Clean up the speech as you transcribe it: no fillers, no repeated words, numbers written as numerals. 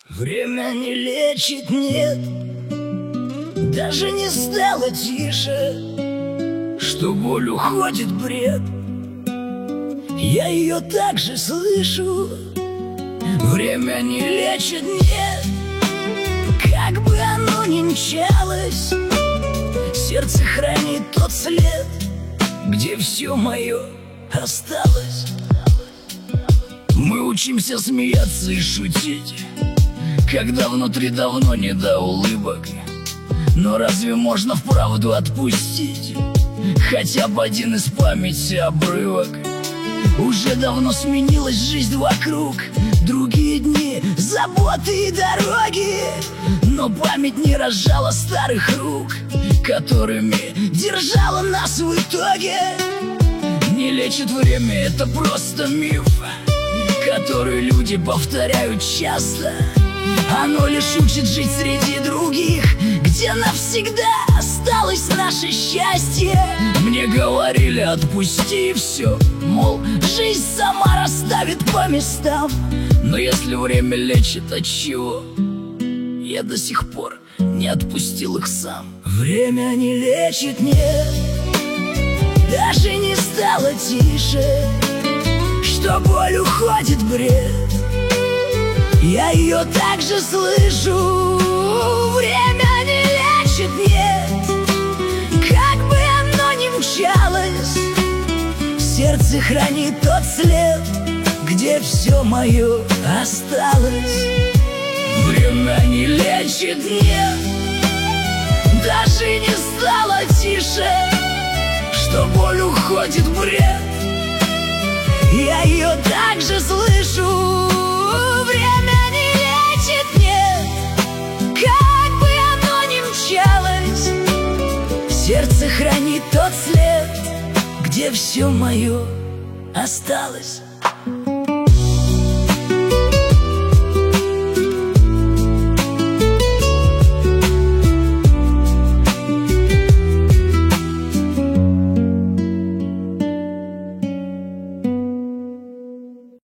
Время не лечит, нет, даже не стало тише, что боль уходит бред. Я ее также слышу. Время не лечит, нет, как бы оно ни мчалось, сердце хранит тот след, где все мое осталось. Мы учимся смеяться и шутить, когда внутри давно не до улыбок. Но разве можно вправду отпустить хотя бы один из памяти обрывок? Уже давно сменилась жизнь вокруг, другие дни, заботы и дороги, но память не разжала старых рук, которыми держала нас в итоге. Не лечит время, это просто миф, который люди повторяют часто. Оно лишь учит жить среди других, где навсегда осталось наше счастье. Мне говорили, отпусти все, мол, жизнь сама расставит по местам. Но если время лечит, от чего я до сих пор не отпустил их сам? Время не лечит, нет, даже не стало тише, что боль уходит бред. Я ее также слышу. Время не лечит, нет, как бы оно ни мчалось, сердце хранит тот след, где все мое осталось. Время не лечит, нет, даже не стало тише, что боль уходит бред. Я ее также слышу. Время не лечит, нет, как бы оно ни мчалось, сердце хранит тот след, где все мое осталось.